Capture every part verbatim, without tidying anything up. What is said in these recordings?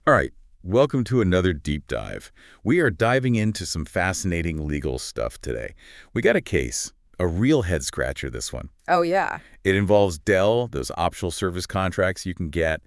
All right, welcome to another deep dive. We are diving into some fascinating legal stuff today. We got a case, a real head scratcher this one. Oh, yeah. It involves Dell, those optional service contracts you can get,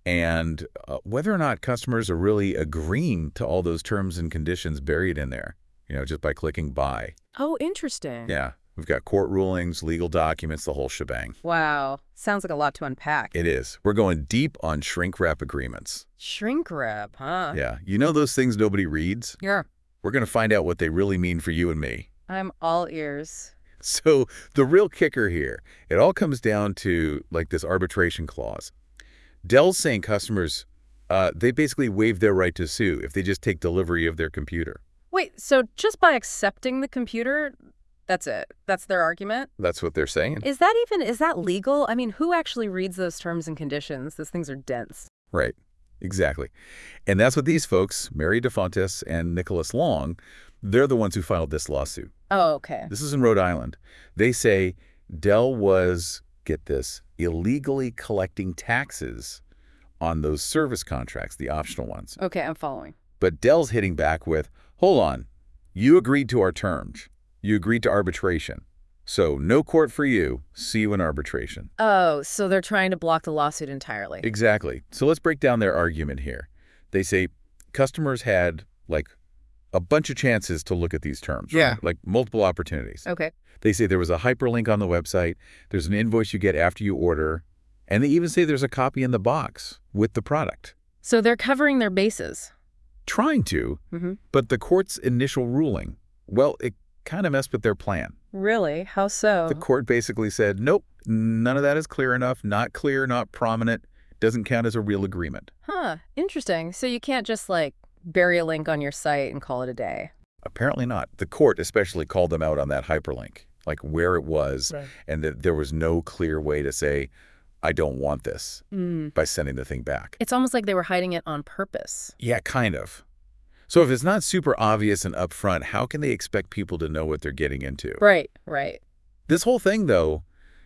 and uh, whether or not customers are really agreeing to all those terms and conditions buried in there, you know, just by clicking buy. Oh, interesting. Yeah, we've got court rulings, legal documents, the whole shebang. Wow. Sounds like a lot to unpack. It is. We're going deep on shrink wrap agreements. Shrink wrap, huh? Yeah, you know those things nobody reads? Yeah. We're going to find out what they really mean for you and me. I'm all ears. So the real kicker here, it all comes down to like this arbitration clause. Dell's saying customers, uh, they basically waive their right to sue if they just take delivery of their computer. Wait, so just by accepting the computer, that's it? That's their argument? That's what they're saying. Is that even, is that legal? I mean, who actually reads those terms and conditions? Those things are dense. Right. Exactly. And that's what these folks, Mary DeFontes and Nicholas Long, they're the ones who filed this lawsuit. Oh, okay. This is in Rhode Island. They say Dell was, get this, illegally collecting taxes on those service contracts, the optional ones. Okay, I'm following. But Dell's hitting back with, hold on, you agreed to our terms. You agreed to arbitration. So no court for you. See you in arbitration. Oh, so they're trying to block the lawsuit entirely. Exactly. So let's break down their argument here. They say customers had, like, a bunch of chances to look at these terms. Yeah. Right? Like multiple opportunities. Okay. They say there was a hyperlink on the website, there's an invoice you get after you order, and they even say there's a copy in the box with the product. So they're covering their bases. Trying to, Mm-hmm. but the court's initial ruling, well, it kind of messed with their plan. Really? How so? The court basically said, nope, none of that is clear enough, not clear, not prominent, doesn't count as a real agreement. Huh. Interesting. So you can't just, like, bury a link on your site and call it a day. Apparently not. The court especially called them out on that hyperlink, like where it was, Right. and that there was no clear way to say, I don't want this, Mm. by sending the thing back. It's almost like they were hiding it on purpose. Yeah, kind of. So if it's not super obvious and upfront, how can they expect people to know what they're getting into? Right, right. This whole thing, though,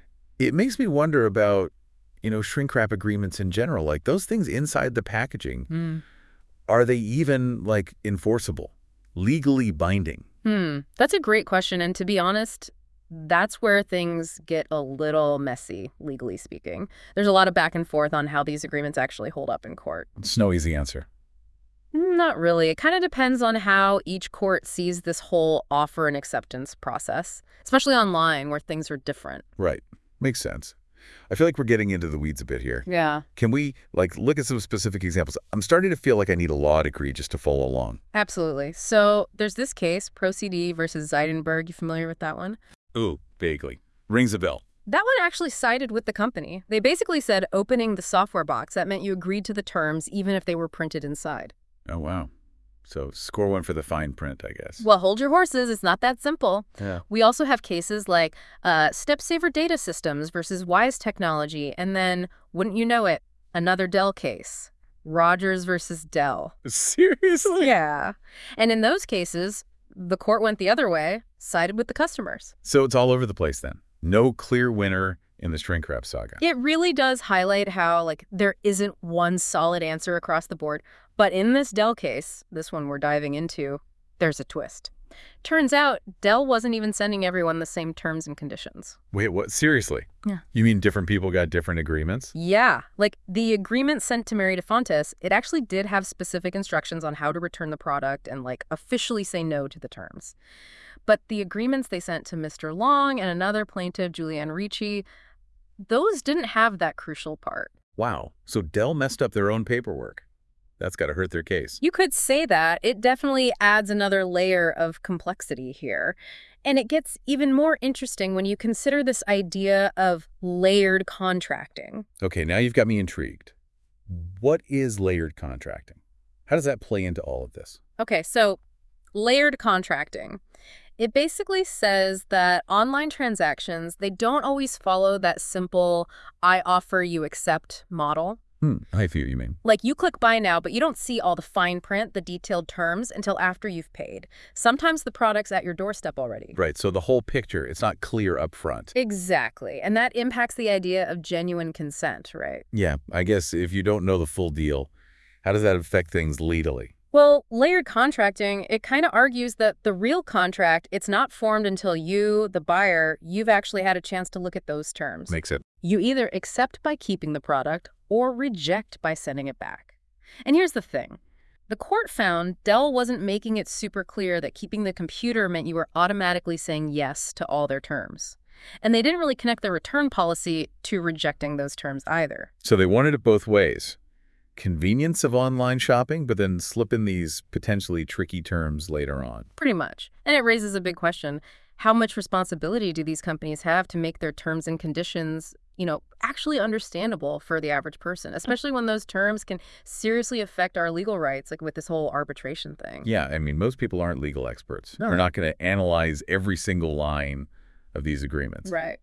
it makes me wonder about, you know, shrink wrap agreements in general. Like those things inside the packaging, Mm. are they even, like, enforceable, legally binding? Hmm. That's a great question. And to be honest, that's where things get a little messy, legally speaking. There's a lot of back and forth on how these agreements actually hold up in court. It's no easy answer. Not really. It kind of depends on how each court sees this whole offer and acceptance process, especially online where things are different. Right. Makes sense. I feel like we're getting into the weeds a bit here. Yeah, Can we, like, look at some specific examples? I'm starting to feel like I need a law degree just to follow along. absolutely. So there's this case, ProCD versus Zeidenberg. You familiar with that one? Ooh, vaguely. Rings a bell. That one actually sided with the company. They basically said opening the software box, that meant you agreed to the terms even if they were printed inside. Oh, wow. So score one for the fine print, I guess. Well, hold your horses. It's not that simple. Yeah. We also have cases like uh, StepSaver Data Systems versus Wise Technology, and then, wouldn't you know it, another Dell case, Rogers versus Dell. Seriously? Yeah. And in those cases, the court went the other way, sided with the customers. So it's all over the place then. No clear winner in the shrink wrap saga. It really does highlight how, like, there isn't one solid answer across the board. But in this Dell case, this one we're diving into, there's a twist. Turns out Dell wasn't even sending everyone the same terms and conditions. Wait, what? Seriously? Yeah. You mean different people got different agreements? Yeah, like the agreement sent to Mary DeFontes, it actually did have specific instructions on how to return the product and, like, officially say no to the terms. But the agreements they sent to Mister Long and another plaintiff, Julianne Ricci, those didn't have that crucial part. Wow. So Dell messed up their own paperwork. That's got to hurt their case. You could say that. It definitely adds another layer of complexity here. And it gets even more interesting when you consider this idea of layered contracting. Okay, now you've got me intrigued. What is layered contracting? How does that play into all of this? Okay, so layered contracting. It basically says that online transactions, they don't always follow that simple I offer, you accept model. Hmm, I see what you mean. Like, you click buy now, but you don't see all the fine print, the detailed terms, until after you've paid. Sometimes the product's at your doorstep already. Right, so the whole picture, it's not clear up front. Exactly. And that impacts the idea of genuine consent, right? Yeah, I guess if you don't know the full deal, How does that affect things legally? Well, layered contracting, it kind of argues that the real contract, it's not formed until you, the buyer, you've actually had a chance to look at those terms. Makes it. You either accept by keeping the product or reject by sending it back. And here's the thing. The court found Dell wasn't making it super clear that keeping the computer meant you were automatically saying yes to all their terms. And they didn't really connect the return policy to rejecting those terms either. So they wanted it both ways. Convenience of online shopping, but then slip in these potentially tricky terms later on. Pretty much. And it raises a big question. How much responsibility do these companies have to make their terms and conditions, you know, actually understandable for the average person, especially when those terms can seriously affect our legal rights, like with this whole arbitration thing? Yeah, I mean, most people aren't legal experts. No. They're not going to analyze every single line of these agreements. Right.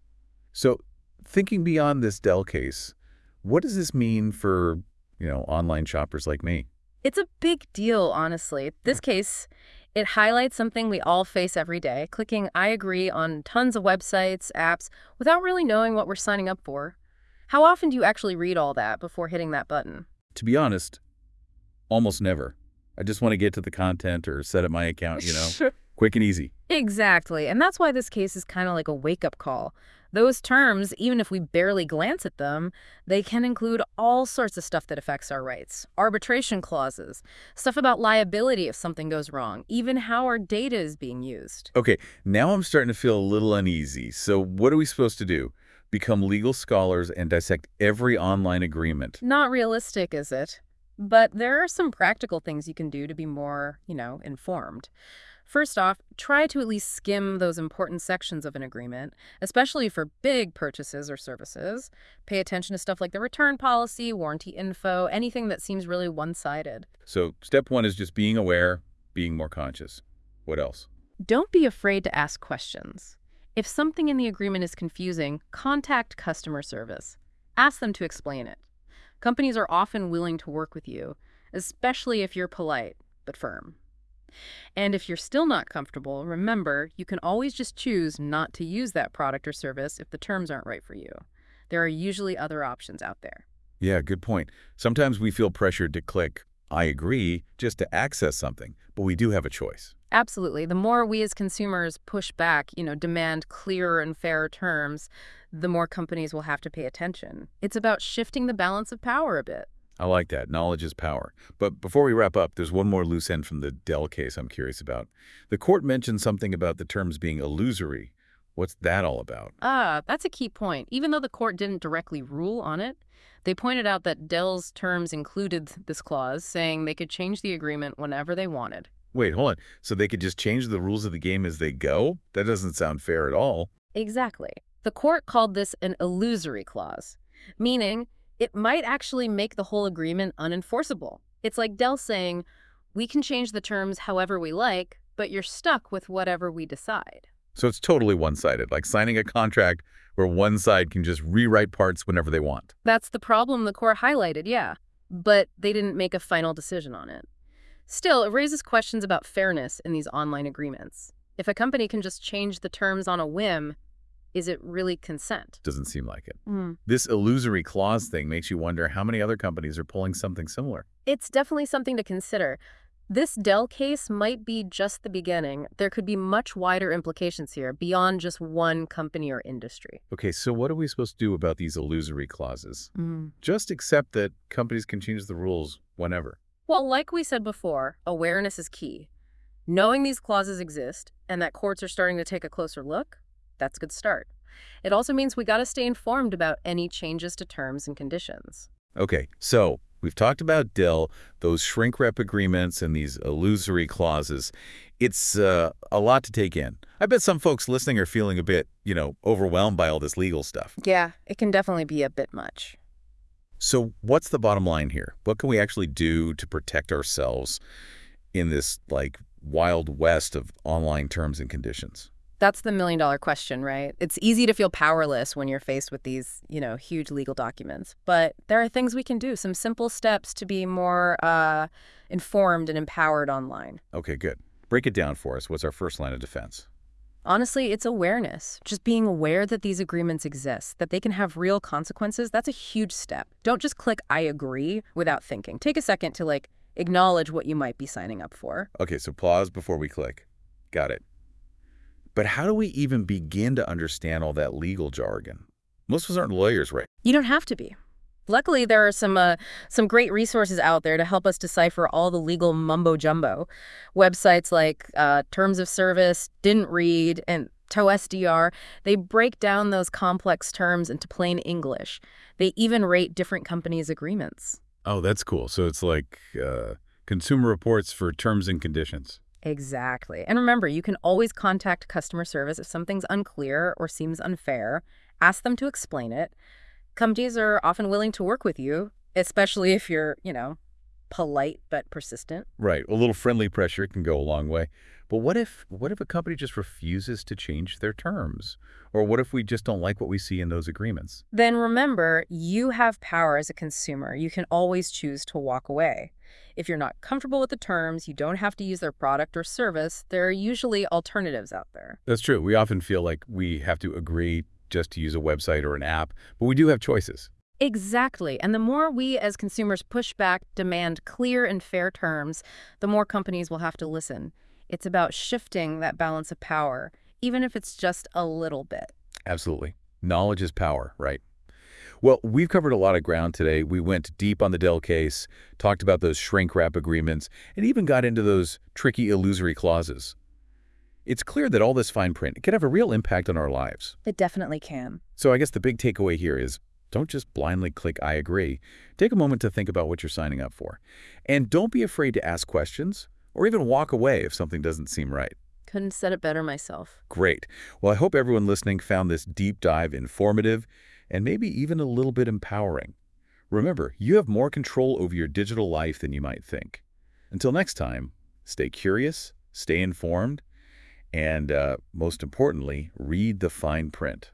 So thinking beyond this Dell case, what does this mean for, you know, online shoppers like me? It's a big deal, honestly. This case, it highlights something we all face every day, clicking I agree on tons of websites, apps, without really knowing what we're signing up for. How often do you actually read all that before hitting that button? To be honest, almost never. I just want to get to the content or set up my account, you know, Sure. quick and easy. Exactly. And that's why this case is kind of like a wake-up call. Those terms, even if we barely glance at them, they can include all sorts of stuff that affects our rights. Arbitration clauses, stuff about liability if something goes wrong, even how our data is being used. Okay, now I'm starting to feel a little uneasy. So what are we supposed to do? Become legal scholars and dissect every online agreement? Not realistic, is it? But there are some practical things you can do to be more, you know, informed. First off, try to at least skim those important sections of an agreement, especially for big purchases or services. Pay attention to stuff like the return policy, warranty info, anything that seems really one-sided. So step one is just being aware, being more conscious. What else? Don't be afraid to ask questions. If something in the agreement is confusing, contact customer service. Ask them to explain it. Companies are often willing to work with you, especially if you're polite but firm. And if you're still not comfortable, remember, you can always just choose not to use that product or service if the terms aren't right for you. There are usually other options out there. Yeah, good point. Sometimes we feel pressured to click, I agree, just to access something, but we do have a choice. Absolutely. The more we as consumers push back, you know, demand clearer and fairer terms, the more companies will have to pay attention. It's about shifting the balance of power a bit. I like that. Knowledge is power. But before we wrap up, there's one more loose end from the Dell case I'm curious about. The court mentioned something about the terms being illusory. What's that all about? Ah, that's a key point. Even though the court didn't directly rule on it, they pointed out that Dell's terms included this clause saying they could change the agreement whenever they wanted. Wait, hold on. So they could just change the rules of the game as they go? That doesn't sound fair at all. Exactly. The court called this an illusory clause, meaning it might actually make the whole agreement unenforceable. It's like Dell saying, we can change the terms however we like, but you're stuck with whatever we decide. So it's totally one-sided, like signing a contract where one side can just rewrite parts whenever they want. That's the problem the court highlighted, yeah. But they didn't make a final decision on it. Still, it raises questions about fairness in these online agreements. If a company can just change the terms on a whim, is it really consent? Doesn't seem like it. Mm. This illusory clause thing makes you wonder how many other companies are pulling something similar. It's definitely something to consider. This Dell case might be just the beginning. There could be much wider implications here beyond just one company or industry. Okay, so what are we supposed to do about these illusory clauses? Mm. Just accept that companies can change the rules whenever. Well, like we said before, awareness is key. Knowing these clauses exist and that courts are starting to take a closer look, that's a good start. It also means we got to stay informed about any changes to terms and conditions. Okay, so we've talked about Dell, those shrink rep agreements and these illusory clauses. It's uh, a lot to take in. I bet some folks listening are feeling a bit, you know, overwhelmed by all this legal stuff. Yeah, it can definitely be a bit much. So what's the bottom line here? What can we actually do to protect ourselves in this, like, wild west of online terms and conditions? That's the million dollar question, right? It's easy to feel powerless when you're faced with these, you know, huge legal documents. But there are things we can do, some simple steps to be more uh, informed and empowered online. Okay, good. Break it down for us. What's our first line of defense? Honestly, it's awareness. Just being aware that these agreements exist, that they can have real consequences, that's a huge step. Don't just click I agree without thinking. Take a second to like acknowledge what you might be signing up for. Okay, so pause before we click. Got it. But how do we even begin to understand all that legal jargon? Most of us aren't lawyers, right? You don't have to be. Luckily, there are some uh, some great resources out there to help us decipher all the legal mumbo-jumbo. Websites like uh, Terms of Service, Didn't Read, and TOSDR, they break down those complex terms into plain English. They even rate different companies' agreements. Oh, that's cool. So it's like uh, Consumer Reports for terms and conditions. Exactly. And remember, you can always contact customer service if something's unclear or seems unfair. Ask them to explain it. Companies are often willing to work with you, especially if you're, you know, polite but persistent. Right. A little friendly pressure can go a long way. But what if what if a company just refuses to change their terms? Or what if we just don't like what we see in those agreements? Then remember, you have power as a consumer. You can always choose to walk away. If you're not comfortable with the terms, you don't have to use their product or service. There are usually alternatives out there. That's true. We often feel like we have to agree just to use a website or an app, but we do have choices. Exactly. And the more we as consumers push back, demand clear and fair terms, the more companies will have to listen. It's about shifting that balance of power, even if it's just a little bit. Absolutely. Knowledge is power, right? Well, we've covered a lot of ground today. We went deep on the Dell case, talked about those shrink wrap agreements, and even got into those tricky illusory clauses. It's clear that all this fine print can have a real impact on our lives. It definitely can. So I guess the big takeaway here is don't just blindly click I agree. Take a moment to think about what you're signing up for. And don't be afraid to ask questions or even walk away if something doesn't seem right. Couldn't have said it better myself. Great. Well, I hope everyone listening found this deep dive informative and maybe even a little bit empowering. Remember, you have more control over your digital life than you might think. Until next time, stay curious, stay informed, and uh, most importantly, read the fine print.